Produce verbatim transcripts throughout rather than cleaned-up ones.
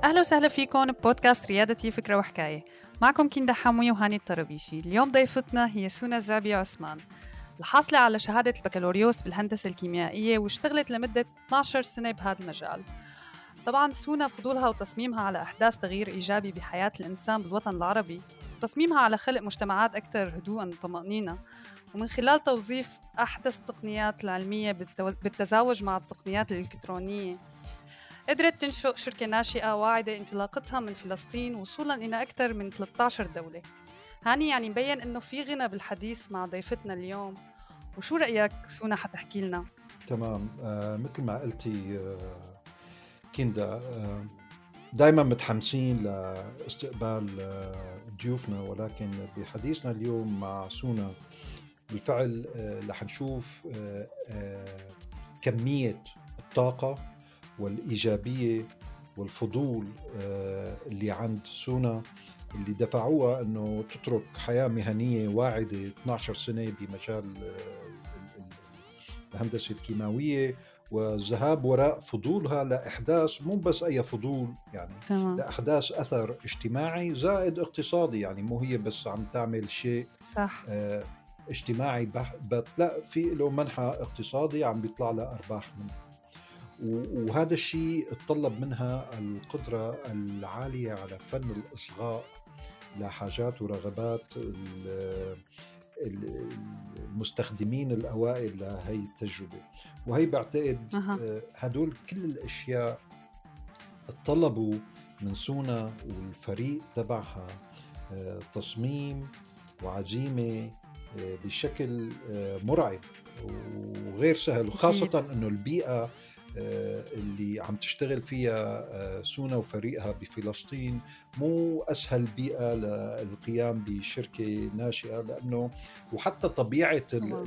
أهلا وسهلا فيكم ببودكاست ريادتي فكرة وحكاية. معكم كندا حموي وهاني الطرابيشي. اليوم ضيفتنا هي سونا الزعبي عثمان، الحاصلة على شهادة البكالوريوس بالهندسة الكيميائية واشتغلت لمدة اثنتي عشرة سنة بهذا المجال. طبعاً سونا فضولها وتصميمها على أحداث تغيير إيجابي بحياة الإنسان بالوطن العربي، وتصميمها على خلق مجتمعات أكثر هدوءاً وطمأنينة، ومن خلال توظيف أحدث التقنيات العلمية بالتزاوج مع التقنيات الإلكترونية، قدرت تنشئ شركة ناشئة واعدة انطلاقتها من فلسطين وصولاً إلى أكثر من ثلاثة عشر دولة. هاني يعني مبين إنه في غنى بالحديث مع ضيفتنا اليوم. وشو رأيك سونا حتحكي لنا؟ تمام. آه، مثل ما قلتي آه، كندا آه، دايما متحمسين لاستقبال آه، ضيوفنا، ولكن بحديثنا اليوم مع سونا بالفعل آه، رح نشوف آه، آه، كمية الطاقة والإيجابية والفضول آه، اللي عند سونا اللي دفعوها أنه تترك حياة مهنية واعدة اثنتي عشرة سنة بمجال الهندسة الكيماوية، والذهاب وراء فضولها لإحداث مو بس أي فضول، يعني تمام. لإحداث أثر اجتماعي زائد اقتصادي. يعني مو هي بس عم تعمل شيء صح. آه اجتماعي بحت، لا، في له منحى اقتصادي عم بيطلع له أرباح منه. وهذا الشيء اتطلب منها القدرة العالية على فن الإصغاء لحاجات ورغبات المستخدمين الأوائل لهي التجربة. وهي بعتقد أه. هدول كل الأشياء اتطلبوا من سونا والفريق تبعها أه تصميم وعزيمة أه بشكل أه مرعب وغير سهل، وخاصة أنه البيئة اللي عم تشتغل فيها سونا وفريقها بفلسطين مو أسهل بيئة للقيام بشركة ناشئة، لأنه وحتى طبيعة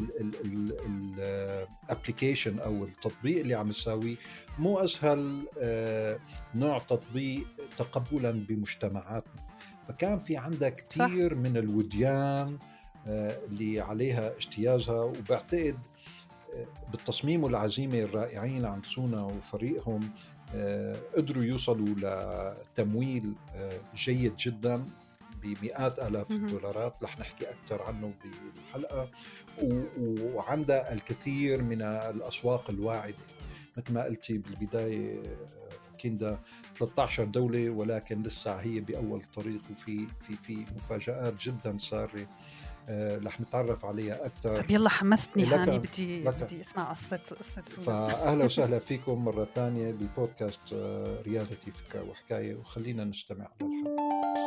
الابليكيشن أو التطبيق اللي عم يساويه مو أسهل نوع تطبيق تقبلا بمجتمعاتنا. فكان في عندها كتير صح. من الوديان اللي عليها اجتيازها، وبعتقد بالتصميم والعزيمة الرائعين عند سونا وفريقهم قدروا يوصلوا لتمويل جيد جدا بمئات آلاف الدولارات. رح نحكي أكثر عنه بالحلقة. وعندها الكثير من الأسواق الواعدة مثل ما قلتي بالبداية كندا، ثلاثة عشر دولة، ولكن لسه هي بأول طريق، وفي في في مفاجآت جدا سارة رح نتعرف عليها أكثر. طب يلا حمستني هاني، بدي لكن. بدي أسمع قصة قصة سونا. فأهلا وسهلا فيكم مرة ثانية ببودكاست ريادتي فكرة وحكاية، وخلينا نستمع للحلقة.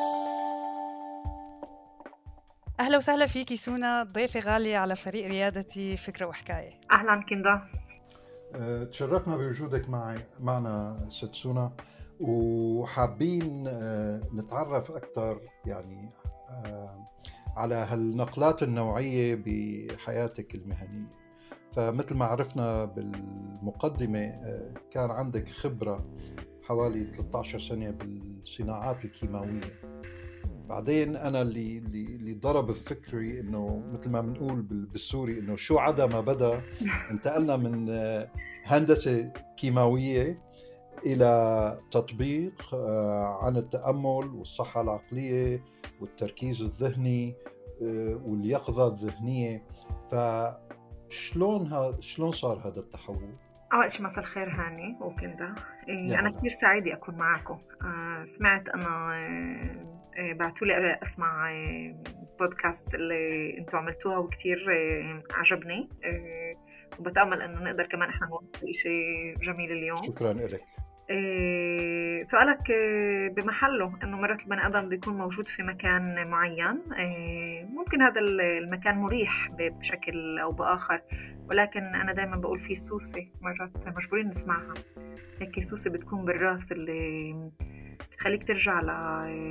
أهلا وسهلا فيكي سونا، ضيفة غالية على فريق ريادتي فكرة وحكاية. أهلا كندا. أه، تشرفنا بوجودك معي معنا ست سونا، وحابين أه، نتعرف أكثر يعني أه، على هالنقلات النوعية بحياتك المهنية. فمثل ما عرفنا بالمقدمة كان عندك خبرة حوالي ثلاثة عشر سنة بالصناعات الكيماوية. بعدين أنا اللي اللي ضرب بفكري إنه مثل ما بنقول بالسوري إنه شو عدا ما بدأ، انتقلنا من هندسة كيماوية إلى تطبيق عن التأمل والصحة العقلية والتركيز الذهني واليقظة الذهنية. فشلون ها شلون صار هذا التحول؟ أول شيء مساء الخير هاني وكندا. إيه أنا كثير سعيدة أكون معكم. آه سمعت أنا آه بعتوا لي أسمع آه بودكاست اللي أنتوا عملتوها وكثير آه عجبني، آه وبتأمل أنه نقدر كمان إحنا نوصل شيء جميل اليوم. شكرا لك. إيه سؤالك بمحله، إنه مرات البني آدم بيكون موجود في مكان معين، إيه ممكن هذا المكان مريح بشكل أو بآخر، ولكن أنا دايما بقول فيه سوسة مرات مجبورين نسمعها. هيك سوسة بتكون بالراس اللي بتخليك ترجع ل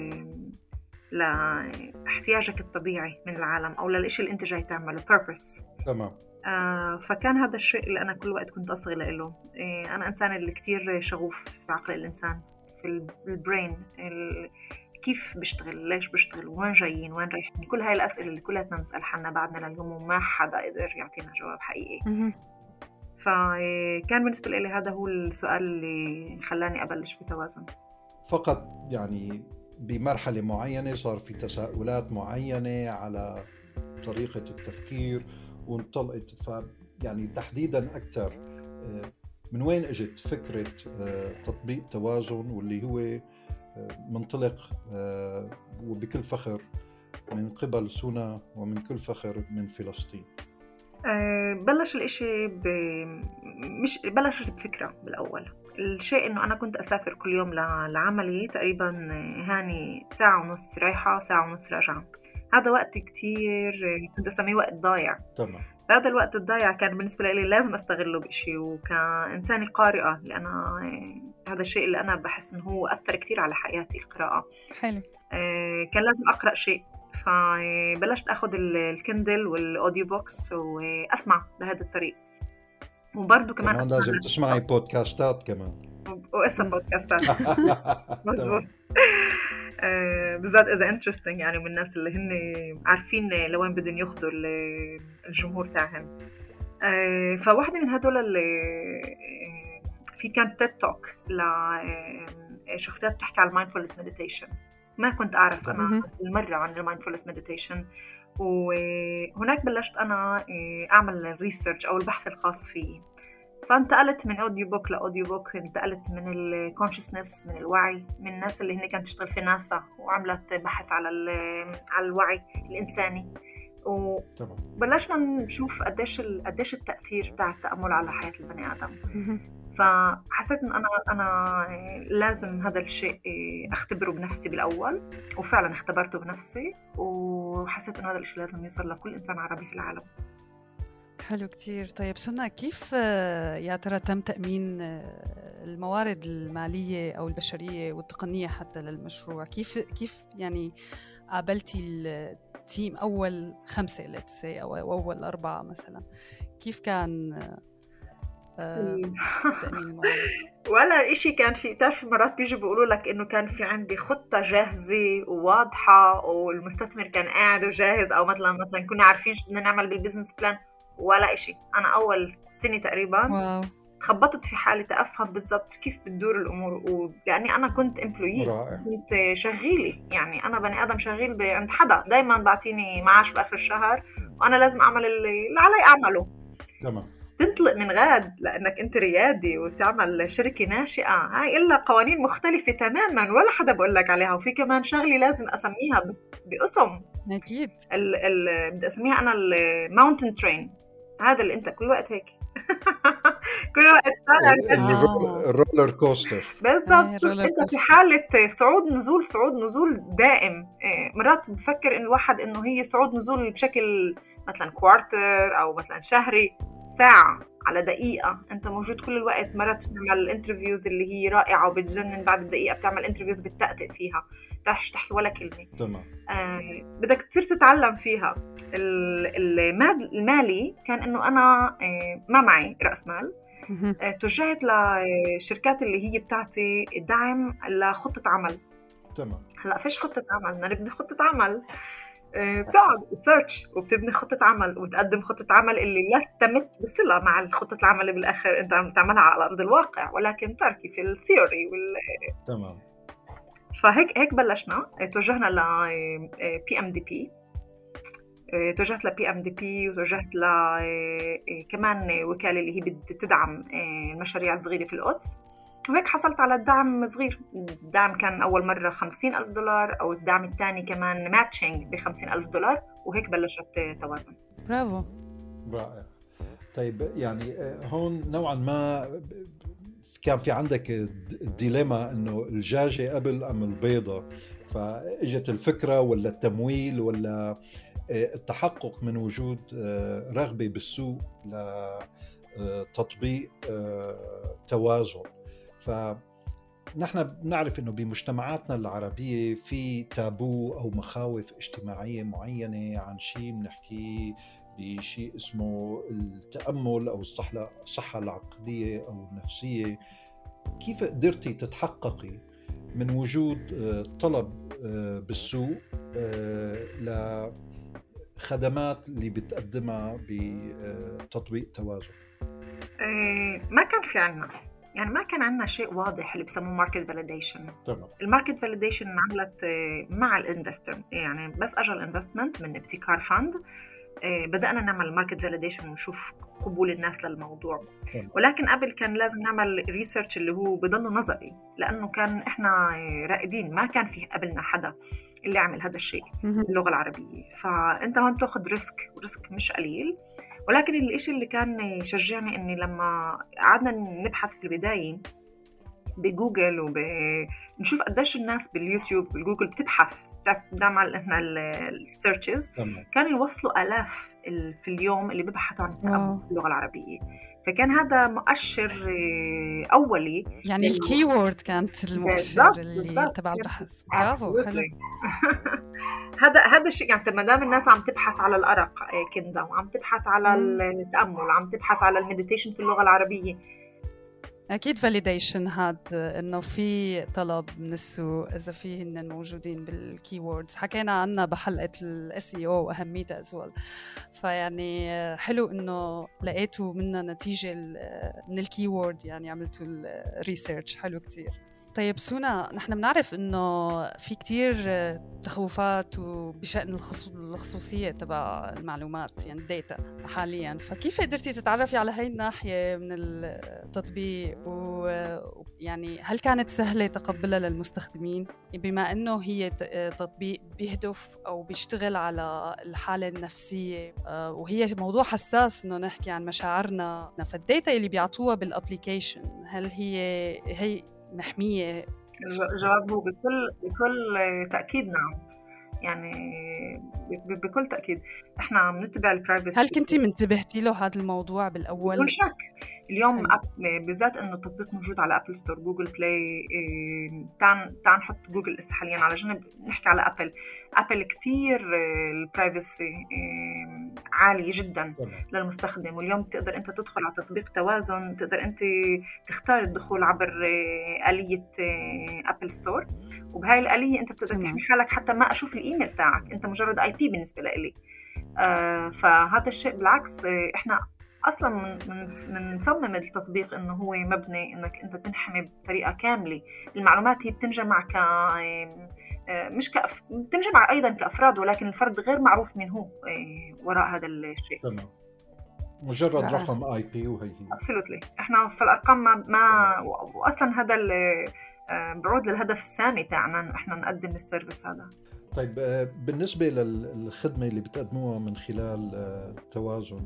لاحتياجك الطبيعي من العالم أو للإشي اللي أنت جاي تعمله purpose. تمام. آه فكان هذا الشيء اللي أنا كل وقت كنت أصغي له. إيه أنا إنسان اللي كتير شغوف في عقل الإنسان، في البرين، كيف بشتغل، ليش بشتغل، وين جايين، وين رايحين، كل هاي الأسئلة اللي كلها نسأل حنا بعدنا لليوم وما حدا قدر يعطينا جواب حقيقي. فكان بالنسبة لي هذا هو السؤال اللي خلاني أبلش بتوازن. فقط يعني بمرحلة معينة صار في تساؤلات معينة على طريقة التفكير وانطلقت. ف يعني تحديدا أكثر من وين اجت فكرة تطبيق توازن، واللي هو منطلق وبكل فخر من قبل سونا ومن كل فخر من فلسطين؟ بلش الاشي ب... مش بلش بفكرة بالأول. الشيء إنه أنا كنت أسافر كل يوم لعملي تقريبا هاني ساعة ونص رايحة ساعة ونص راجعة. هذا وقت كتير كنت أسميه وقت ضايع. تمام. هذا الوقت الضايع كان بالنسبة لي لازم أستغله بشيء، وكإنسانة قارئة لأن هذا الشيء اللي أنا بحس إنه هو أثر كتير على حياتي، القراءة. حلو. كان لازم أقرأ شيء، فبلشت أخذ الكندل والأوديو بوكس وأسمع بهذا الطريق. وبرضو كمان, كمان لازم تسمعي بودكاستات كمان. واسم بودكاستات مظبوط. بالذات إذا انترستينج، يعني من الناس اللي هن عارفين لوين بدهم ياخذوا الجمهور تاعهم. فواحدة من هدول اللي في كان تيد توك لشخصيات بتحكي على المايندفولنس مديتيشن. ما كنت أعرف أنا المرة عن المايندفولنس مديتيشن، وهناك بلشت أنا أعمل الريسيرش أو البحث الخاص فيه. فانتقلت من أوديو بوك لأوديو بوك، انتقلت من الكونشسنس، من الوعي، من الناس اللي هن كانت تشتغل في ناسا وعملت بحث على على الوعي الإنساني، وبلشنا نشوف قديش قديش التأثير تاع التأمل على حياة البني آدم. فحسيت إن أنا أنا لازم هذا الشيء أختبره بنفسي بالأول، وفعلا اختبرته بنفسي، وحسيت إن هذا الشيء لازم يوصل لكل إنسان عربي في العالم. حلو كتير. طيب سنة، كيف يا ترى تم تأمين الموارد المالية أو البشرية والتقنية حتى للمشروع؟ كيف كيف يعني قابلتي التيم أول خمسة let's say أو أول أربعة مثلا؟ كيف كان تأمين الموارد؟ ولا إشي كان في. تعرف مرات بيجوا بيقولوا لك إنه كان في عندي خطة جاهزة وواضحة والمستثمر كان قاعد وجاهز، أو مثلا مثلا كنا عارفين شو بدنا نعمل بالبيزنس بلان. ولا إشي. أنا أول سنة تقريبا واو. خبطت في حالي تأفهم بالضبط كيف بتدور الأمور، ولأني أنا كنت إمبلويي، كنت شغيلي، يعني أنا بني آدم شغيل عند حدا، دايما بعطيني معاش بآخر الشهر وأنا لازم أعمل اللي علي أعمله. تمام. تنطلق من غاد لأنك أنت ريادي وتعمل شركة ناشئة، هاي إلا قوانين مختلفة تماما ولا حدا بقول لك عليها. وفي كمان شغلي لازم أسميها باسم. أكيد. ال ال بدي أسميها أنا الماونتن ترين. هذا اللي أنت كل وقت هيك كل وقت الرولر كوستر بالضبط. أنت في حالة صعود نزول صعود نزول دائم. مرات بفكر إن الواحد إنه هي صعود نزول بشكل مثلا كوارتر أو مثلا شهري، ساعة على دقيقة أنت موجود كل الوقت. مرات بتعمل الانترفيوز اللي هي رائعة وبتجنن، بعد الدقيقة بتعمل انترفيوز بتتأتئ فيها، تحش تحكي ولا كلمة. تمام. آه بدك تصير تتعلم فيها. المالي كان إنه أنا آه ما معي رأس مال. آه توجهت لشركات اللي هي بتعطي دعم لخطة عمل. تمام. هلا فيش خطة عمل، بدنا نبني خطة عمل. بتقعد تسيرش وبتبني خطة عمل وتقدم خطة عمل اللي لا تمت بصلة مع الخطة العمل اللي بالآخر أنت عم تعملها على أرض الواقع، ولكن تركي في الثيوري وال. تمام. فهيك هيك بلشنا. توجهنا ل بي إم دي بي، توجهت ل بي إم دي بي وتوجهت ل كمان وكالة اللي هي بتدعم المشاريع الصغيرة في القدس، وهيك حصلت على الدعم صغير. الدعم كان أول مرة خمسين ألف دولار، أو الدعم الثاني كمان ماتشينج بخمسين ألف دولار، وهيك بلشت توازن. برافو. رائع. طيب يعني هون نوعا ما كان في عندك الديليما إنه الدجاجة قبل أم البيضة، فإجت الفكرة ولا التمويل ولا التحقق من وجود رغبة بالسوق لتطبيق توازن. فنحن بنعرف إنه بمجتمعاتنا العربية في تابو أو مخاوف اجتماعية معينة عن شيء بنحكيه بشيء اسمه التأمل أو الصحة العقلية أو النفسية. كيف قدرتي تتحققي من وجود طلب بالسوق لخدمات اللي بتقدمها بتطبيق توازن؟ ما كان في عنا يعني ما كان عندنا شيء واضح اللي بسموه ماركت فاليديشن. تمام. الماركت فاليديشن عملت مع الانفستر، يعني بس اجى الانفستمنت من ابتكار فاند بدأنا نعمل ماركت فاليديشن ونشوف قبول الناس للموضوع. ولكن قبل كان لازم نعمل ريسيرش اللي هو بضل نظري، لأنه كان إحنا رائدين، ما كان في قبلنا حدا اللي عمل هذا الشيء باللغة العربية. فأنت هون تأخذ ريسك، وريسك مش قليل. ولكن الإشي اللي كان يشجعني إني لما قعدنا نبحث في البداية بجوجل وبنشوف قديش الناس باليوتيوب بالجوجل بتبحث نعمل احنا السيرشز، كانوا يوصلوا آلاف في اليوم اللي بيبحثوا عن التأمل باللغة العربية. فكان هذا مؤشر أولي، يعني الكيورد كانت المؤشر اللي تبع البحث. برافو، حلو. هذا هذا الشيء، يعني ما دام الناس عم تبحث على الأرق كندا، وعم تبحث على التأمل، عم تبحث على المديتيشن في اللغة العربية، أكيد فاليديشن هاد إنه في طلب من السوق إذا فيه هن موجودين بالكيوردز. حكينا عنها بحلقة الاس اي او وأهميتها أزول. فيعني حلو إنه لقيتوا منها نتيجة من الكيورد، يعني عملتوا الريسيرش. حلو كتير. طيب سونا، نحن بنعرف إنه في كتير تخوفات بشأن الخصوصية تبع المعلومات، يعني الداتا حالياً. فكيف قدرتي تتعرفي على هاي الناحية من التطبيق؟ ويعني هل كانت سهلة تقبلها للمستخدمين بما إنه هي تطبيق بيهدف أو بيشتغل على الحالة النفسية، وهي موضوع حساس إنه نحكي عن مشاعرنا؟ فالداتا اللي بيعطوها بالأبليكيشن هل هي هي محمية؟ الجواب هو بكل بكل تأكيد نعم، يعني بكل تأكيد احنا عم نتبع البرايفسي. هل كنتي منتبهتي له هذا الموضوع بالأول؟ بدون شك. اليوم بالذات انه التطبيق موجود على ابل ستور، جوجل بلاي، تعال تعال نحط جوجل اس حاليا على جنب، نحكي على ابل. ابل كتير البرايفسي عالي جدا للمستخدم، واليوم تقدر انت تدخل على تطبيق توازن، تقدر انت تختار الدخول عبر آلية ابل ستور، وبهاي الآلية انت بتقدر تحمي حالك حتى ما اشوف الايميل تاعك، انت مجرد اي بي بالنسبة لي. آه فهذا الشيء بالعكس، احنا اصلا من من نصمم التطبيق انه هو مبني انك انت تنحمي بطريقه كامله. المعلومات هي بتنجمع ك مش كأف... بتنجمع ايضا كافراد، ولكن الفرد غير معروف من هو وراء هذا الشيء. تمام، مجرد آه. رقم اي بي وهي هي. ابسولوتلي. احنا في الارقام ما, ما... واصلا هذا بعود للهدف السامي تاعنا، احنا نقدم السيرفيس هذا. طيب بالنسبه للخدمه اللي بتقدموها من خلال توازن،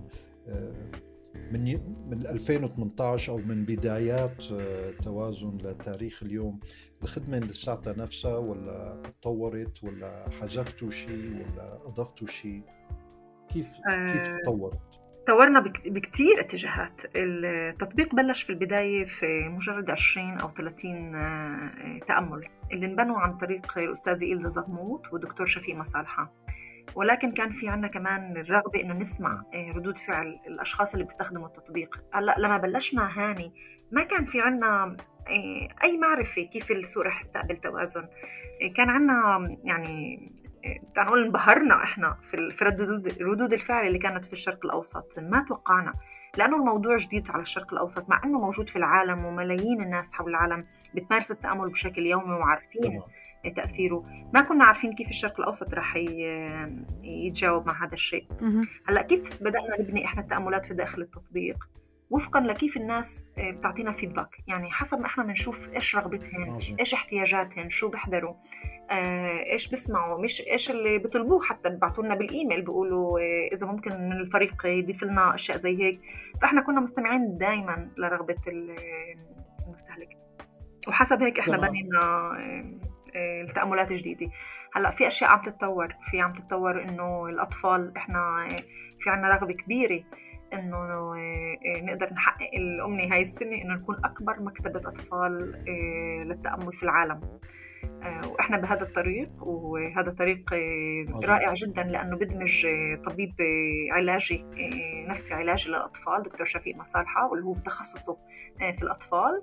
من من ألفين وثمانية عشر او من بدايات توازن لتاريخ اليوم، الخدمه لساتها نفسها ولا تطورت ولا حذفتوا شيء ولا اضفتوا شيء؟ كيف أه كيف تطورت؟ تطورنا بكتير اتجاهات. التطبيق بلش في البدايه في مجرد عشرين او ثلاثين تامل اللي انبنوا عن طريق الاستاذه إيلدا زغموط والدكتور شفيق مصالحه، ولكن كان في عنا كمان الرغبة إنه نسمع ردود فعل الأشخاص اللي بيستخدموا التطبيق. هلا لما بلشنا هاني ما كان في عنا أي معرفة كيف السوق رح يستقبل توازن. كان عنا يعني تنقول انبهرنا إحنا في ردود ردود الفعل اللي كانت في الشرق الأوسط. ما توقعنا، لأنه الموضوع جديد على الشرق الأوسط، مع إنه موجود في العالم وملايين الناس حول العالم بتمارس التأمل بشكل يومي وعارفين تأثيره. ما كنا عارفين كيف الشرق الأوسط رح يتجاوب مع هذا الشيء. هلأ كيف بدأنا نبني إحنا التأملات في داخل التطبيق وفقا لكيف الناس بتعطينا فيدباك، يعني حسب ما إحنا بنشوف إيش رغبتهم، إيش احتياجاتهم، شو بيحضروا، إيش بسمعوا، مش إيش اللي بيطلبوه. حتى ببعثوا لنا بالإيميل بيقولوا إذا ممكن من الفريق يضيف لنا أشياء زي هيك. فإحنا كنا مستمعين دائما لرغبة المستهلك، وحسب هيك إحنا بنينا التأملات الجديدة. هلأ في أشياء عم تتطور، في عم تتطور إنه الأطفال، إحنا في عنا رغبة كبيرة إنه نقدر نحقق الأمنية هاي السنة، إنه نكون أكبر مكتبة أطفال للتأمل في العالم. وإحنا بهذا الطريق، وهذا طريق رائع جدا لأنه بدمج طبيب علاجي نفسي علاجي للأطفال دكتور شفيق مصالحة، واللي هو بتخصصه في الأطفال،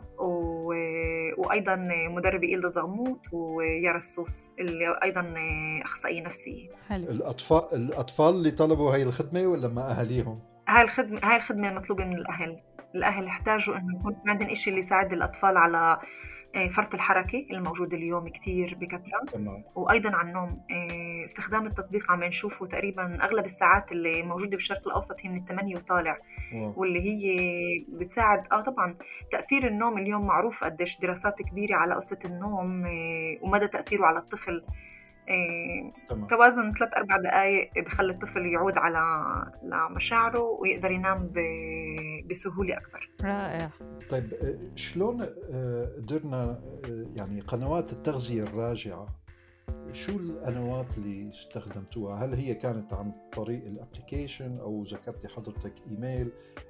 وأيضا مدربي إيلدا زغموط ويارا السوس اللي أيضا أخصائي نفسي. الأطفال الأطفال اللي طلبوا هاي الخدمة ولا ما أهليهم؟ هاي الخدمة هاي الخدمة المطلوبة من الأهل. الأهل يحتاجوا إنه يكون عندهم إشي اللي يساعد الأطفال على فرط الحركة الموجود اليوم كتير بكثرة، تمام. وأيضا عن النوم. استخدام التطبيق عم نشوفه تقريبا أغلب الساعات اللي موجودة بالشرق الأوسط هي من الثمانية وطالع، واو. واللي هي بتساعد آه طبعا تأثير النوم اليوم معروف قديش دراسات كبيرة على قصة النوم ومدى تأثيره على الطفل. تمام. توازن ثلاث أربع دقائق بخلي الطفل يعود على مشاعره ويقدر ينام بسهولة أكبر. رائع. طيب شلون قدرنا يعني قنوات التغذية الراجعة، شو القنوات اللي استخدمتوها؟ هل هي كانت عن طريق الابليكيشن أو ذكرتي حضرتك إيميل؟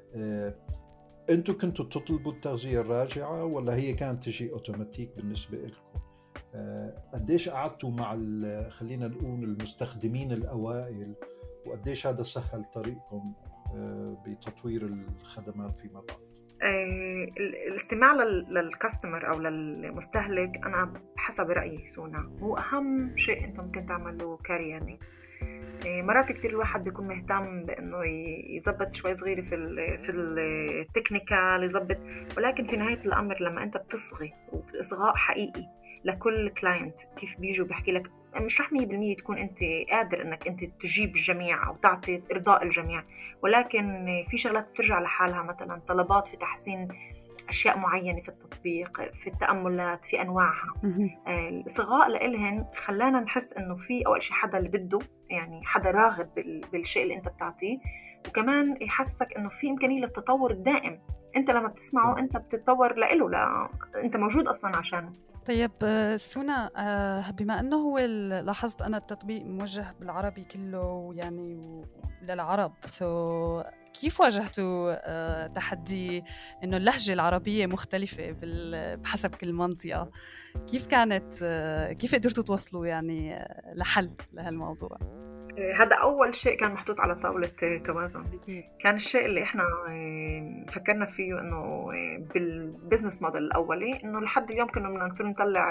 أنتوا كنتوا تطلبوا التغذية الراجعة ولا هي كانت تجي أوتوماتيك بالنسبة لكم؟ قديش قعدتوا مع خلينا نقول المستخدمين الأوائل، وقديش هذا سهل طريقكم بتطوير الخدمات فيما بعد؟ الاستماع للكاستمر أو للمستهلك أنا حسب رأيي سونا هو أهم شيء أنت ممكن تعمله كارياني. مرات كتير الواحد بيكون مهتم بأنه يزبط شوي صغيرة في ال في التكنيكال يزبط، ولكن في نهاية الأمر لما أنت بتصغي وإصغاء حقيقي لكل كلاينت كيف بيجوا بحكي لك، مش رح مية بالمية تكون أنت قادر أنك أنت تجيب الجميع أو تعطي إرضاء الجميع، ولكن في شغلات بترجع لحالها، مثلا طلبات في تحسين أشياء معينة في التطبيق، في التأملات، في أنواعها. الإصغاء لإلهن خلانا نحس إنه في أول شيء حدا اللي بده، يعني حدا راغب بالشيء اللي أنت بتعطيه، وكمان يحسسك إنه في إمكانية للتطور الدائم. أنت لما بتسمعه أنت بتتطور لإله، لا أنت موجود أصلاً عشانه. طيب سونا، بما أنه هو لاحظت أنا التطبيق موجه بالعربي كله يعني للعرب، سو كيف واجهتوا تحدي إنه اللهجة العربية مختلفة بحسب كل منطقة؟ كيف كانت كيف قدرتوا توصلوا يعني لحل لهالموضوع؟ هذا أول شيء كان محطوط على طاولة توازن. كان الشيء اللي إحنا فكرنا فيه إنه بالبزنس موديل الأولي إنه لحد اليوم كنا بدنا نصير نطلع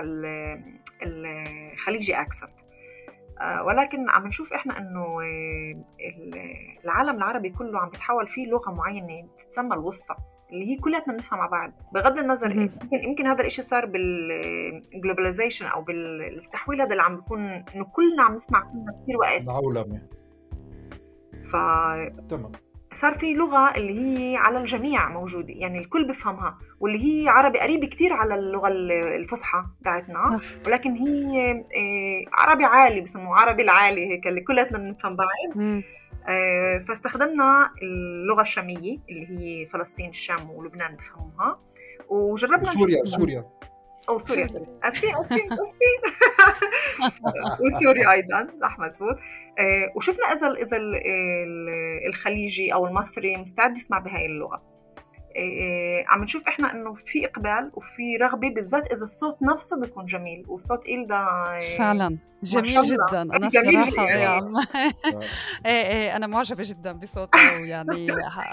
الخليجي أكسنت، ولكن عم نشوف إحنا إنه العالم العربي كله عم بيتحول فيه لغة معينة تتسمى الوسطى، اللي هي كلاتنا بنفهم مع بعض بغض النظر. يمكن يمكن هذا الإشي صار بالجلوباليزيشن أو بالتحويل هذا اللي عم بيكون إنه كلنا عم نسمع كلنا كثير وقت العولمة. ف تمام. صار في لغة اللي هي على الجميع موجودة، يعني الكل بفهمها، واللي هي عربي قريب كتير على اللغة الفصحى بتاعتنا، ولكن هي عربي عالي، بسموه عربي العالي هيك اللي كلاتنا بنفهم بعض. فاستخدمنا اللغة الشامية اللي هي فلسطين الشام ولبنان بفهموها، وجربنا سوريا سوريا أو سوريا أسي أسي أسي وسوريا أيضا صح مزبوط. وشفنا إذا إذا الخليجي أو المصري مستعد يسمع بهاي اللغة. عم نشوف إحنا إنه في إقبال وفي رغبة، بالذات إذا الصوت نفسه بيكون جميل، وصوت إيلدا فعلا جميل جدا. أنا صراحة يا عم إيه إيه أنا معجبة جدا بصوته، يعني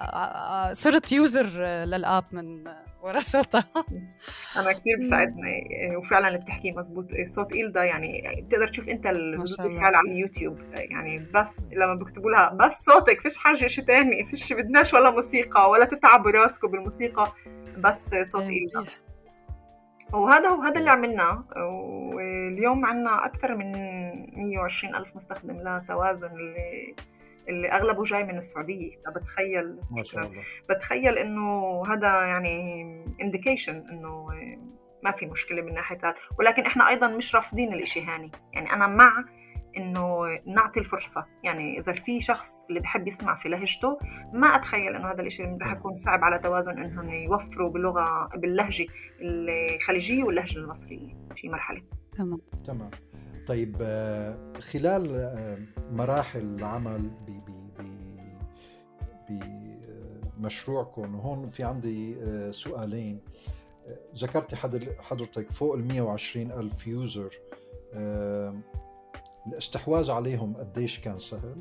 صرت يوزر للآب من ورا صوتها. أنا كثير بساعدني، وفعلا اللي بتحكيه مزبوط. صوت إيلدا يعني بتقدر تشوف أنت الفيديو على اليوتيوب، يعني بس لما بكتبوا لها بس صوتك، فيش حاجة شيء تاني، فيش بدناش ولا موسيقى ولا تتعبوا راسكم بالموسيقى، بس صوت إيلدا. وهذا هو هذا اللي عملناه، واليوم عنا أكثر من مية وعشرين ألف مستخدم لتوازن اللي اللي أغلبه جاي من السعودية. بتخيل ما شاء الله، بتخيل إنه هذا يعني إنديكيشن إنه ما في مشكلة من ناحية هذا، ولكن إحنا أيضا مش رافضين الإشي هاني، يعني أنا مع إنه نعطي الفرصة. يعني إذا في شخص اللي بحب يسمع في لهجته، ما أتخيل إنه هذا الإشي رح يكون صعب على توازن إنهم يوفروا باللغة باللهجة الخليجية واللهجة المصرية في مرحلة. تمام تمام. طيب خلال مراحل العمل بمشروعكم، وهون في عندي سؤالين. ذكرتي حضرتك فوق ال مية وعشرين ألف يوزر، الاستحواذ عليهم قديش كان سهل؟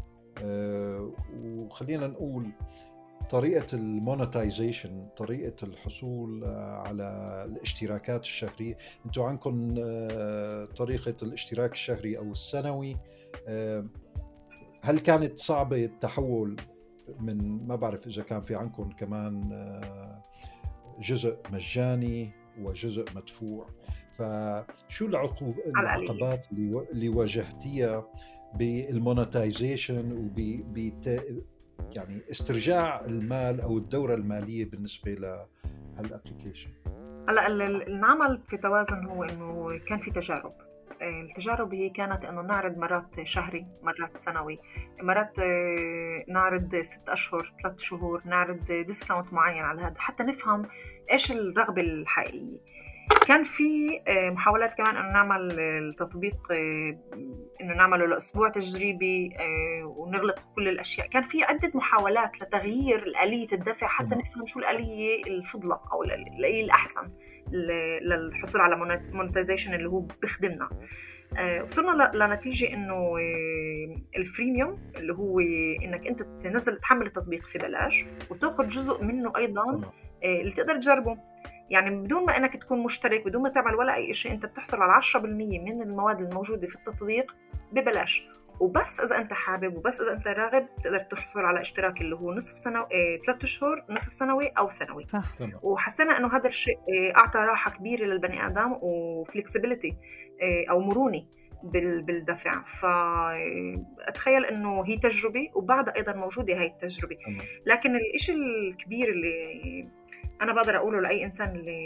وخلينا نقول طريقة المونتايزيشن، طريقة الحصول على الاشتراكات الشهرية. انتوا عندكم طريقة الاشتراك الشهري أو السنوي، هل كانت صعبة التحول من ما بعرف إذا كان في عندكم كمان جزء مجاني وجزء مدفوع، فشو العقوب العقبات اللي واجهتيها بالمونتايزيشن وب يعني استرجاع المال أو الدورة المالية بالنسبة لهالابليكيشن؟ هلا العمل في توازن هو إنه كان في تجارب. التجارب هي كانت إنه نعرض مرات شهري، مرات سنوي، مرات نعرض ست أشهر، ثلاث شهور، نعرض ديسكاونت معين على هذا حتى نفهم إيش الرغبة الحقيقية. كان في محاولات كمان إنه نعمل التطبيق، إنه نعمله لأسبوع تجريبي ونغلق كل الأشياء. كان في عدة محاولات لتغيير الآلية الدفع حتى نفهم شو الآلية الفضلى أو الآلية الأحسن للحصول على مونتايزيشن اللي هو بيخدمنا. وصلنا لنتيجة إنه الفريميوم اللي هو إنك أنت تنزل تحمل التطبيق في بلاش وتأخذ جزء منه أيضا اللي تقدر تجربه، يعني بدون ما أنك تكون مشترك، بدون ما تعمل ولا أي شيء، أنت بتحصل على عشرة بالمية من المواد الموجودة في التطبيق ببلاش. وبس إذا أنت حابب وبس إذا أنت راغب تقدر تحصل على اشتراك اللي هو نصف سنة، ثلاثة شهور، نصف سنوي أو سنوي. صح. وحسنا إنه هذا الشيء أعطى راحة كبيرة للبني آدم وفليكسيبيليتي أو مرونة بالدفع. فأتخيل إنه هي تجربة وبعدها أيضا موجودة هاي التجربة. لكن الإشي الكبير اللي أنا بقدر أقوله لأي إنسان اللي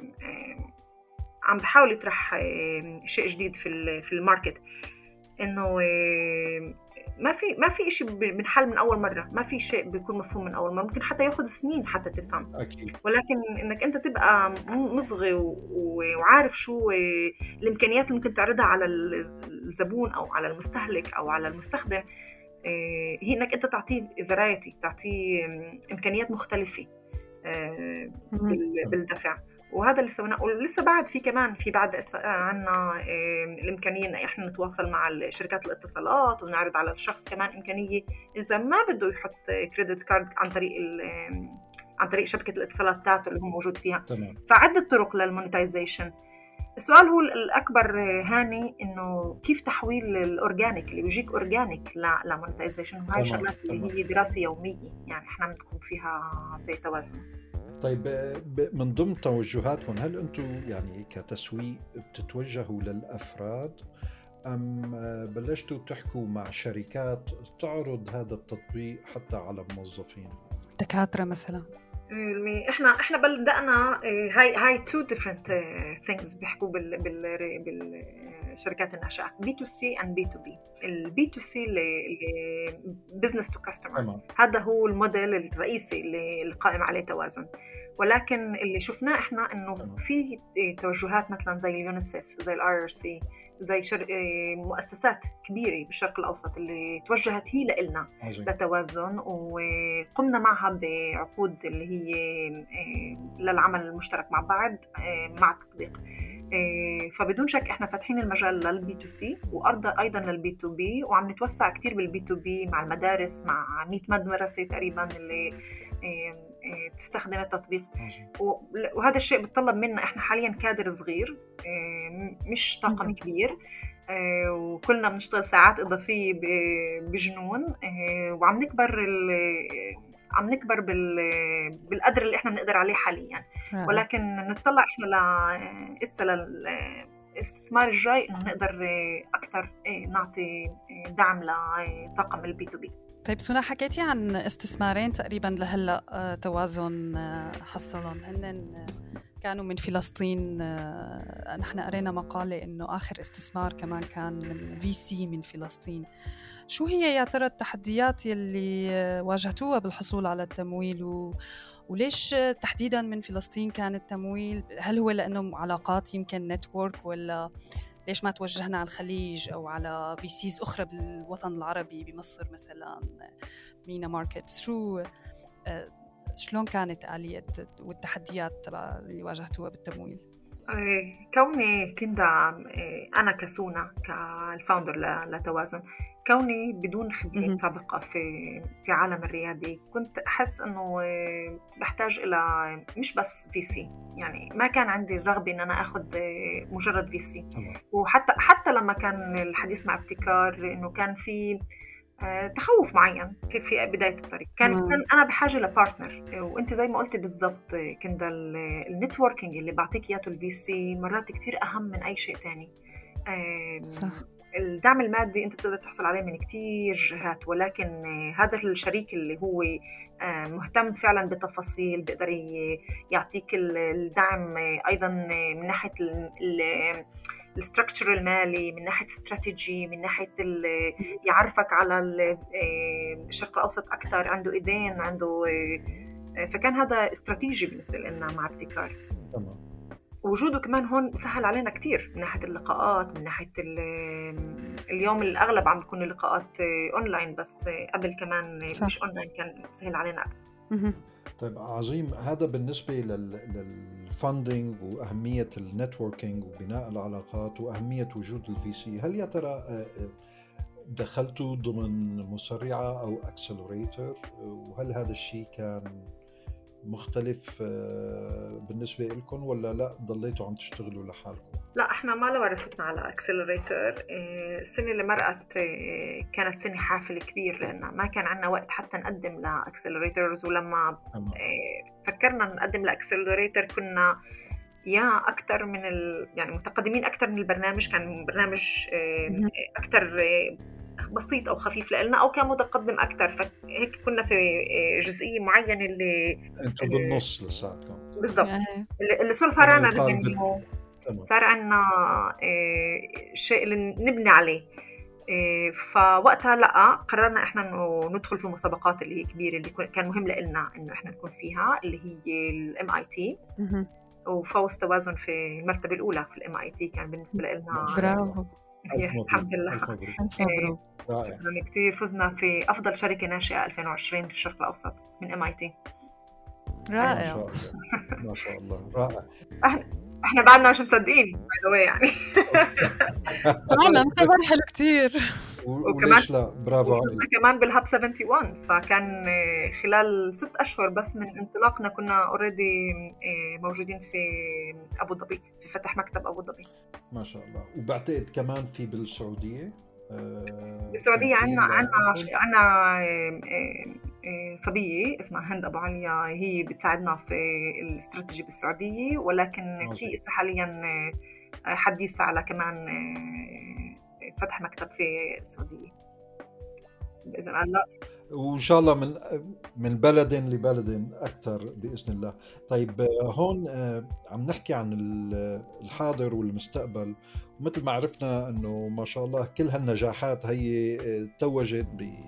عم بحاول يطرح شيء جديد في في الماركت، إنه ما في ما في إشي بنحل من أول مرة، ما في شيء بيكون مفهوم من أول مرة، ممكن حتى يأخذ سنين حتى تفهم. أكيد. ولكن إنك أنت تبقى مصغي وعارف شو الإمكانيات اللي ممكن تعرضها على الزبون أو على المستهلك أو على المستخدم، هي إنك أنت تعطيه فرايتي، تعطيه إمكانيات مختلفة بالدفع. وهذا اللي سويناه. ولسه بعد في كمان في بعد عنا الإمكانية إن إحنا نتواصل مع شركات الاتصالات ونعرض على الشخص كمان إمكانية إذا ما بده يحط كريدت كارد عن طريق عن طريق شبكة الاتصالات تاعته اللي هو موجود فيها. تمام. فعدة طرق للمونتايزيشن. السؤال هو الأكبر هاني إنه كيف تحويل الأورجانيك اللي بيجيك أورجانيك لمونتايزيشن، وهاي شغلات اللي هي دراسة يومية يعني إحنا بنكون فيها بتوازن. طيب من ضمن توجهاتكم هل أنتم يعني كتسويق بتتوجهوا للأفراد أم بلشتوا تحكوا مع شركات تعرض هذا التطبيق حتى على موظفين؟ دكاترة مثلا. احنا احنا بدأنا هاي هاي تو ديفرنت ثينجز بيحكوا بال بال بالشركات الناشئة بي تو سي and بي تو بي. البي تو سي البزنس تو كاستمر هذا هو الموديل الرئيسي اللي قائم عليه توازن. ولكن اللي شفناه احنا انه في توجهات مثلا زي اليونيسيف، زي الار ار سي، زي شر... مؤسسات كبيرة بالشرق الأوسط اللي توجهت هي لإلنا لتوازن، وقمنا معها بعقود اللي هي للعمل المشترك مع بعض مع التطبيق. فبدون شك احنا فاتحين المجال للبي تو سي وأرضا أيضا للبي تو بي، وعم نتوسع كتير بالبي تو بي مع المدارس، مع مية مدرسة تقريبا اللي تستخدم التطبيق. وهذا الشيء بتطلب منا احنا حاليا كادر صغير مش طاقم كبير، وكلنا بنشتغل ساعات إضافية بجنون، وعم نكبر عم نكبر بالقدر اللي احنا بنقدر عليه حاليا. ولكن نتطلع احنا لسه للاستثمار الجاي انه نقدر اكثر نعطي دعم لطاقم البي تو بي. طيب سونا، حكيتي عن استثمارين تقريبا لهلا توازن حصلهم، هن كانوا من فلسطين. نحن قرينا مقالة إنه آخر استثمار كمان كان من في سي من فلسطين. شو هي يا ترى التحديات يلي واجهتوها بالحصول على التمويل، و... وليش تحديداً من فلسطين كان التمويل؟ هل هو لأنه علاقات يمكن نتورك، ولا ليش ما توجهنا على الخليج أو على في سيز أخرى بالوطن العربي بمصر مثلاً مينا ماركتس؟ شو شلون كانت آلية والتحديات تبع اللي واجهتوها بالتمويل؟ كوني كنت أنا كسونا كالفاوندر لتوازن، كوني بدون خبرة سابقة في في عالم الريادي، كنت أحس إنه بحتاج إلى مش بس في سي، يعني ما كان عندي الرغبة إن أنا أخذ مجرد في سي. وحتى حتى لما كان الحديث مع ابتكار إنه كان في تخوف معين في في بدايه الطريق. كان مم. كان انا بحاجه لبارتنر، وانت زي ما قلتي بالضبط كندا النتوركينج اللي بعطيك اياه الفي سي مرات كتير اهم من اي شيء تاني. صح. الدعم المادي انت بتقدر تحصل عليه من كتير جهات، ولكن هذا الشريك اللي هو مهتم فعلا بالتفاصيل بيقدر يعطيك الدعم ايضا من ناحيه الستركتشر المالي، من ناحيه استراتيجي، من ناحيه يعرفك على الشرق الاوسط اكثر، عنده ايدين، عنده. فكان هذا استراتيجي بالنسبه لنا مع ابتكار. تمام. وجوده كمان هون سهل علينا كتير من ناحيه اللقاءات، من ناحيه اليوم الاغلب عم بيكون اللقاءات اونلاين، بس قبل كمان صح. مش اونلاين، كان سهل علينا اكثر. طيب عظيم. هذا بالنسبه للفاندنج واهميه النتوركينج وبناء العلاقات واهميه وجود الفي سي. هل يا ترى دخلتوا ضمن مسرعه او اكسلريتور، وهل هذا الشيء كان مختلف بالنسبة لكم ولا لا ضليتوا عم تشتغلوا لحالكم؟ لا احنا ما لورثتنا على اكسلريتور. السنة اللي مرقت كانت سنة حافل كبير، لأن ما كان عندنا وقت حتى نقدم لاكسلريتورز، ولما أمم. فكرنا نقدم لاكسلريتور كنا يا أكتر من ال... يعني متقدمين أكتر من البرنامج، كان برنامج أكتر بسيط أو خفيف لنا، أو كان متقدم أكتر، فهيك كنا في جزئية معينة اللي أنتوا بالنص لساتكم بالضبط. اللي صار صار عنا ريفينيو، صار عنا شيء اللي نبني عليه. فوقتها لا قررنا إحنا إنه ندخل في مسابقات اللي هي كبيرة، اللي كان مهم لنا إنه إحنا نكون فيها، اللي هي الام اي تي، وفوز توازن في المرتبة الأولى في الام اي تي كان بالنسبة لنا برافو. الحمد لله. شكرا كتير. فزنا في أفضل شركة ناشئة ألفين وعشرين في الشرق الأوسط من ام اي تي. رائع. ما شاء الله رائع. احنا بعدنا مش مصدقين يعني. فعلا خبر حلو كتير. وكمان لا برافو عليك. كمان بالهاب واحد وسبعين، فكان خلال ست أشهر بس من انطلاقنا كنا اوريدي موجودين في أبو ظبي، في فتح مكتب أبو ظبي. ما شاء الله. وبعتقد كمان في بالسعودية. بالسعودية عنا عنا عنا صبية اسمها هند أبو عليا، هي بتساعدنا في الاستراتيجي بالسعودية، ولكن في حاليا حديث على كمان فتح مكتب في السعودية بإذن الله، وإن شاء الله من من بلد لبلد أكثر بإذن الله. طيب هون عم نحكي عن الحاضر والمستقبل، ومثل ما عرفنا أنه ما شاء الله كل هالنجاحات هي توجت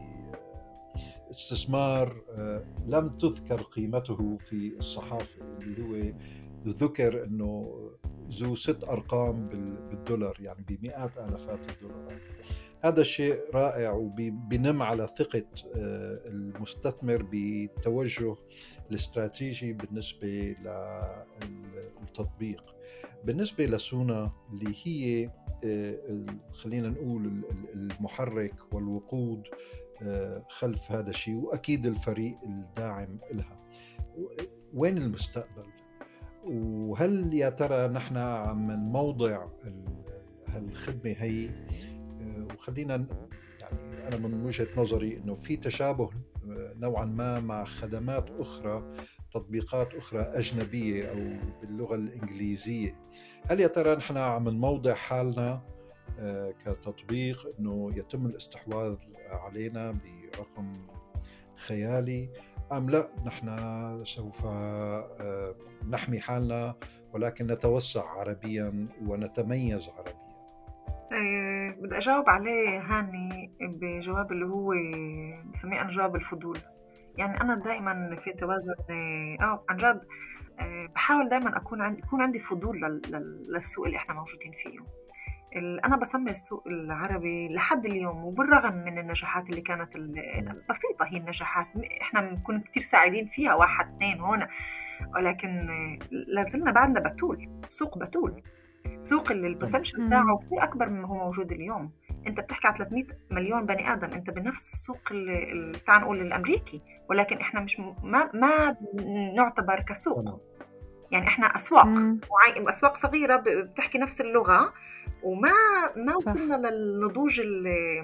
باستثمار لم تذكر قيمته في الصحافة، اللي هو ذكر أنه ذو ست أرقام بالدولار، يعني بمئات آلافات الدولارات. هذا الشيء رائع وبنم على ثقة المستثمر بالتوجه الاستراتيجي بالنسبة للتطبيق. بالنسبة لسونا اللي هي خلينا نقول المحرك والوقود خلف هذا الشيء، وأكيد الفريق الداعم لها، وين المستقبل؟ وهل يا ترى نحن عم نوضع هالخدمة هي؟ وخلينا يعني أنا من وجهة نظري إنه في تشابه نوعا ما مع خدمات أخرى، تطبيقات أخرى أجنبية أو باللغة الإنجليزية. هل يا ترى نحن عم نوضع حالنا كتطبيق إنه يتم الاستحواذ علينا برقم خيالي، أم لا نحن سوف نحمي حالنا ولكن نتوسع عربيا ونتميز عربيا؟ أه بدي أجاوب عليه هاني بجواب اللي هو بسميه أنا جواب الفضول. يعني أنا دائما في توازن، آه عن جد أه بحاول دائما أكون عندي يكون عندي فضول للسوق اللي إحنا موجودين فيه. أنا بسمي السوق العربي لحد اليوم، وبالرغم من النجاحات اللي كانت البسيطة، هي النجاحات إحنا بنكون كتير سعيدين فيها، واحد اثنين هنا، ولكن لازلنا بعدنا بتول، سوق بتول، سوق اللي البوتنشل بتاعه كتير أكبر مما هو موجود اليوم. أنت بتحكي على ثلاثمئة مليون بني آدم، أنت بنفس السوق اللي تعال نقول الأمريكي، ولكن إحنا مش ما ما نعتبر كسوق. يعني إحنا أسواق معين، أسواق صغيرة بتحكي نفس اللغة، وما ما وصلنا للنضوج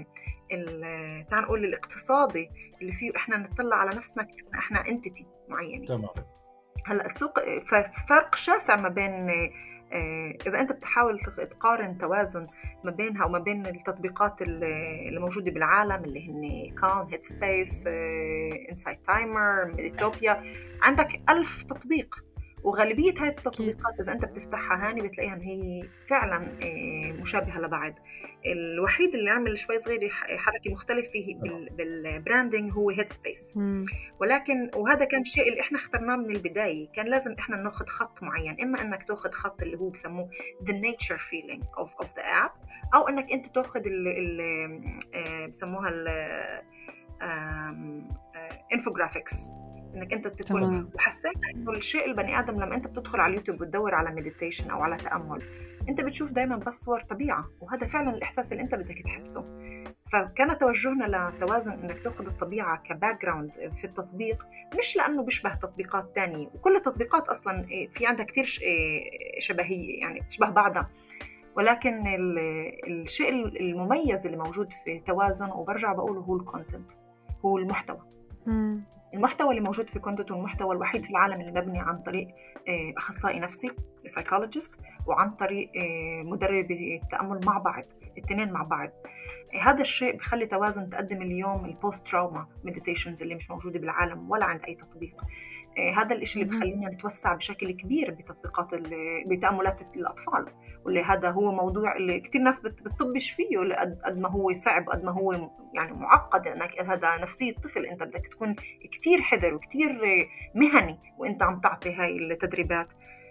تعال نقول الاقتصادي اللي فيه احنا نطلع على نفسنا احنا انتيتي معينه. تمام. هلا السوق فرق شاسع ما بين اذا انت بتحاول تقارن توازن ما بينها وما بين التطبيقات اللي موجوده بالعالم اللي هن كالم، هيد سبيس، انسايت تايمر، ميديتوبيا، عندك ألف تطبيق، وغالبيه هاي التطبيقات اذا انت بتفتحها هاني بتلاقيها ان هي فعلا مشابهه لبعض. الوحيد اللي عمل شوي صغير حركه مختلف فيه بالبراندنج هو هيد سبيس، ولكن وهذا كان شيء اللي احنا اخترناه من البدايه. كان لازم احنا ناخذ خط معين، اما انك تاخذ خط اللي هو بسموه the nature feeling of of the app، او انك انت تاخذ ال بسموها ال infographics، انك انت تدخل. وحسيت انه الشيء البني ادم لما انت بتدخل على اليوتيوب وتدور على مديتيشن او على تامل، انت بتشوف دايما بس صور طبيعه، وهذا فعلا الاحساس اللي انت بدك تحسه. فكان توجهنا لتوازن انك تاخذ الطبيعه كباك جراوند في التطبيق، مش لانه بيشبه تطبيقات تانية، وكل التطبيقات اصلا في عندها كتير شبهيه يعني تشبه بعضها، ولكن الشيء المميز اللي موجود في توازن وبرجع بقوله هو الكونتنت، هو المحتوى. مم. المحتوى اللي موجود في كونتنت المحتوى الوحيد في العالم اللي مبني عن طريق أخصائي نفسي سايكولوجيست وعن طريق مدرب التأمل مع بعض، الاثنين مع بعض. هذا الشيء بخلي توازن تقدم اليوم البوست تراوما ميديتيشنز اللي مش موجودة بالعالم ولا عند أي تطبيق. هذا الإشي اللي بخلينا نتوسع بشكل كبير بتطبيقات بتأملات الأطفال، واللي هذا هو موضوع اللي كتير ناس بتطبش فيه قد ما هو صعب، قد ما هو يعني معقد، انك هذا نفسية طفل، انت بدك تكون كتير حذر وكتير مهني وانت عم تعطي هاي التدريبات.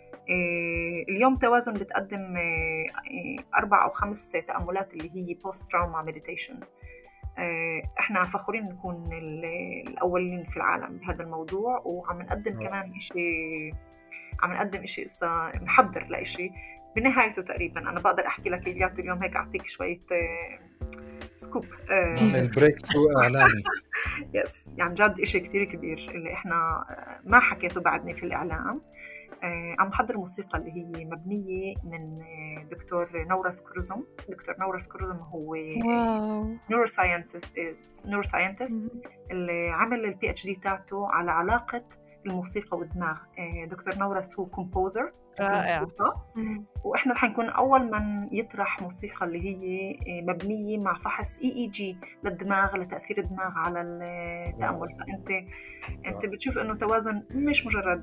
اليوم توازن بتقدم أربع أو خمس تأملات اللي هي post trauma meditation. احنا فخورين نكون الأولين في العالم بهذا الموضوع، وعم نقدم كمان إشي عم نقدم إشي إسا محضر لإشي بنهايته تقريبا. أنا بقدر أحكي لك إياته اليوم هيك أعطيك شوية سكوب البريك ثرو إعلامي. يس يعني جد إشي كتير كبير اللي إحنا ما حكيته بعدني في الإعلام. عم حضر موسيقى اللي هي مبنية من دكتور نورس كروزوم. دكتور نورس كروزوم هو نيوروساينتست نيوروساينتست اللي عمل البي اتش دي تاعته على علاقة الموسيقى والدماغ. دكتور نورس هو كومبوزر رائع، واحنا رح نكون اول من يطرح موسيقى اللي هي مبنيه مع فحص اي اي جي للدماغ، لتاثير الدماغ على التامل. فانت انت بتشوف انه توازن مش مجرد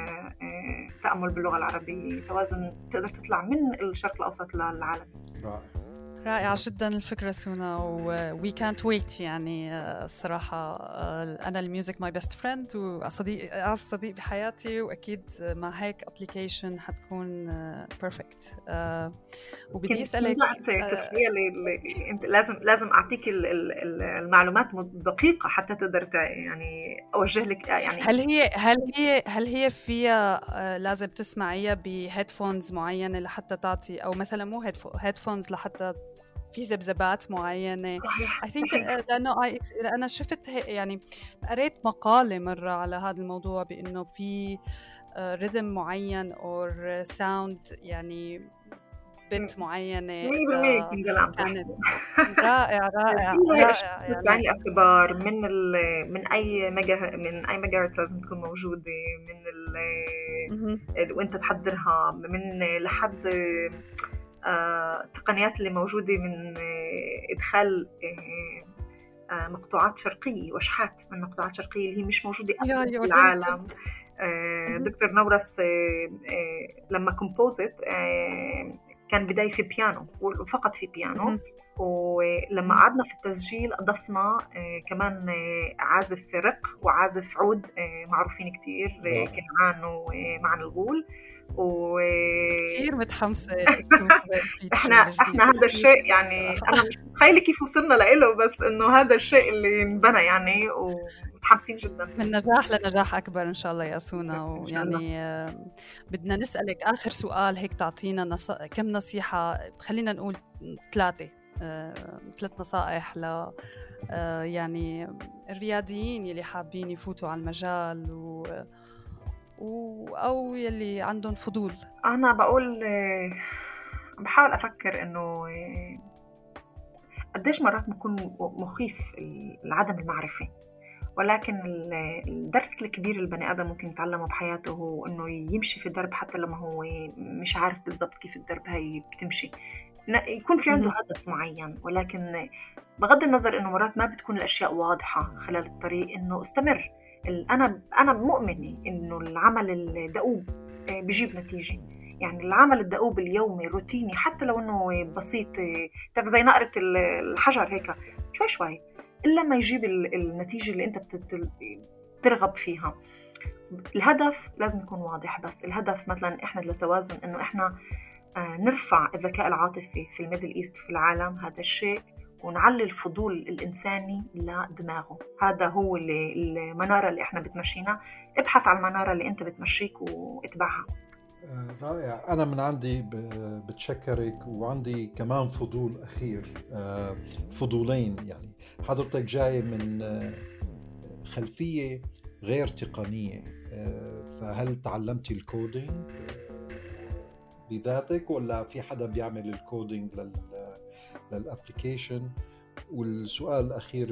تامل باللغه العربيه، توازن تقدر تطلع من الشرق الاوسط للعالم. رائع رائعة جدا الفكرة سونا، وي كانت ويت يعني الصراحة. أنا الميوزك ماي بيست فريند وصديق أعز صديق بحياتي، وأكيد مع هيك أبليكيشن حتكون بيرفكت. وبدي أسألك تخيلي أنت لازم لازم أعطيك المعلومات دقيقة حتى تقدر يعني أوجه لك يعني. هل هي هل هي هل هي فيها لازم تسمعيها بهيدفونز معينة لحتى تعطي، أو مثلا مو هيدفونز لحتى في ذبذبات معينة؟ I think لأنه أنا شفت يعني قريت مقالة مرة على هذا الموضوع بأنه في رhythm معين أو sound يعني بت معينة كانت رائع رائع رائع يعني اعتبار من ال من أي ميجا من أي ميجا هرتز لازم تكون موجودة من ال وأنت تحضرها من لحد التقنيات آه، اللي موجودة من آه، إدخال آه، مقطوعات شرقية وشحات من مقطوعات شرقية اللي هي مش موجودة أصلاً في العالم. دكتور نورس لما كومبوزت كان بداية في بيانو وفقط في بيانو، ولما قعدنا في التسجيل أضفنا كمان عازف رق وعازف عود معروفين كتير كنعان ومعن الغول. و كثير متحمسة احنا احنا هذا الشيء يعني انا مش متخيله كيف وصلنا له، بس انه هذا الشيء اللي انبنى يعني ومتحمسين جدا من نجاح لنجاح اكبر ان شاء الله يا سونا. ويعني بدنا نسألك اخر سؤال هيك تعطينا نص... كم نصيحة، خلينا نقول ثلاثة ثلاث نصائح ل يعني الرياديين اللي حابين يفوتوا على المجال و و... أو يلي عندهم فضول. أنا بقول بحاول أفكر إنه قديش مرات بيكون مخيف العدم المعرفة، ولكن الدرس الكبير البني آدم ممكن يتعلمه بحياته هو إنه يمشي في الدرب حتى لما هو مش عارف بالضبط كيف الدرب هاي بتمشي، يكون في عنده هدف معين. ولكن بغض النظر إنه مرات ما بتكون الأشياء واضحة خلال الطريق، إنه استمر. أنا أنا مؤمنة إنه العمل الدؤوب بيجيب نتيجة. يعني العمل الدؤوب اليومي روتيني حتى لو إنه بسيط، تعرف زي نقرة الحجر هيك شوي شوي، إلا ما يجيب النتيجة اللي أنت بترغب فيها. الهدف لازم يكون واضح، بس الهدف مثلا إحنا للتوازن إنه إحنا نرفع الذكاء العاطفي في الميدل إيست في العالم، هذا الشيء، ونعلي الفضول الإنساني لدماغه. هذا هو اللي المنارة اللي إحنا بتمشينا. ابحث عن المنارة اللي أنت بتمشيك واتبعها. رائع. أنا من عندي بتشكرك، وعندي كمان فضول أخير، فضولين. يعني حضرتك جاي من خلفية غير تقنية، فهل تعلمتي الكودينج بذاتك ولا في حدا بيعمل الكودينج للأبليكيشن؟ والسؤال الأخير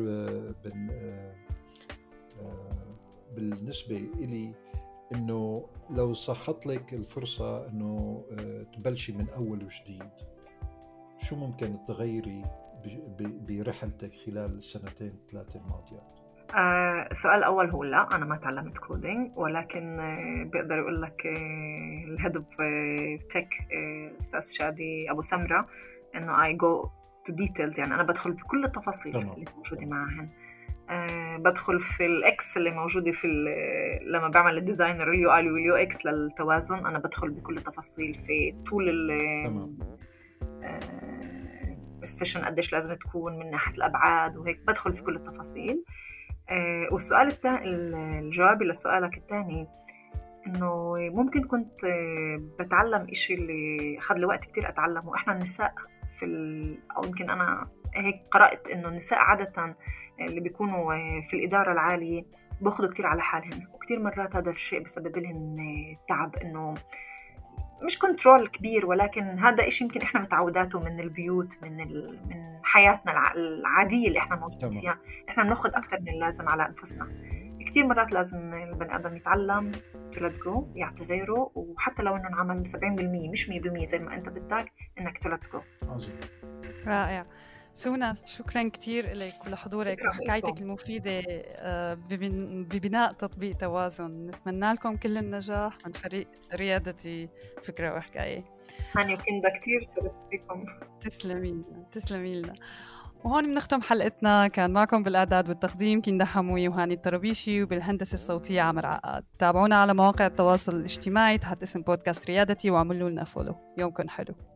بالنسبة إلي، إنه لو صحت لك الفرصة إنه تبلشي من أول وجديد، شو ممكن تغيري برحلتك خلال السنتين ثلاثة الماضيات؟ آه السؤال الأول هو لا، أنا ما تعلمت كودينج، ولكن آه بقدر أقول لك آه الهيد تك أستاذ شادي أبو سمرة إنه I go to details. يعني أنا بدخل بكل التفاصيل طبعا. اللي موجودة معهن. أه بدخل في الاكس اللي موجوده في لما بعمل الديزاينر اليو اي واليو اكس للتوازن، انا بدخل بكل التفاصيل في طول أه السيشن قديش لازم تكون من ناحيه الابعاد وهيك، بدخل في كل التفاصيل. أه والسؤال الثاني، الجواب لسؤالك الثاني، انه ممكن كنت بتعلم إشي اللي اخذ لي وقت كتير اتعلمه. احنا النساء في ال... او يمكن انا هيك قرأت انه النساء عادة اللي بيكونوا في الإدارة العالية بأخذوا كتير على حالهم، وكتير مرات هذا الشيء بسبب لهم تعب، إنه مش كنترول كبير، ولكن هذا إشي يمكن إحنا متعوداته من البيوت، من ال... من حياتنا العادية اللي إحنا موجودين فيها. إحنا بنأخذ أكثر من اللازم على أنفسنا. كتير مرات لازم البني آدم يتعلم to let go، يعطي غيره، وحتى لو إنه نعمل سبعين بالمية مش مية بالمية زي ما أنت بدك، إنك to let go. رائع. سونا، شكرا كتير لك ولحضورك وحكايتك المفيدة ببناء تطبيق توازن. نتمنى لكم كل النجاح من فريق ريادتي فكرة وحكاية. هاني وكندا كتير شرفت فيكم. تسلمي لنا تسلمي لنا. وهون بنختم حلقتنا. كان معكم بالإعداد والتقديم كندا حموي وهاني الطربيشي، وبالهندسة الصوتية عمر عقاد. تابعونا على مواقع التواصل الاجتماعي تحت اسم بودكاست ريادتي، وعملوا لنا فولو. يومكن حلو.